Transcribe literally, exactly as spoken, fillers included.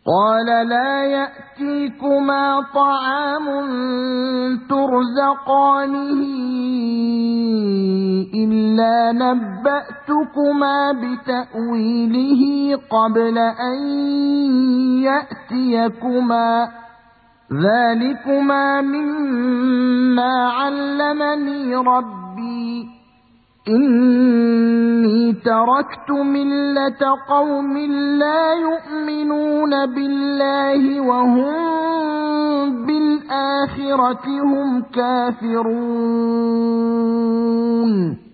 قال لا يأتيكما طعام ترزقانه إلا نبأتكما بتأويله قبل أن يأتيكما ذلكما مما علمني ربي إني تركت ملة قوم لا يؤمنون بالله وهم بالآخرة هم كافرون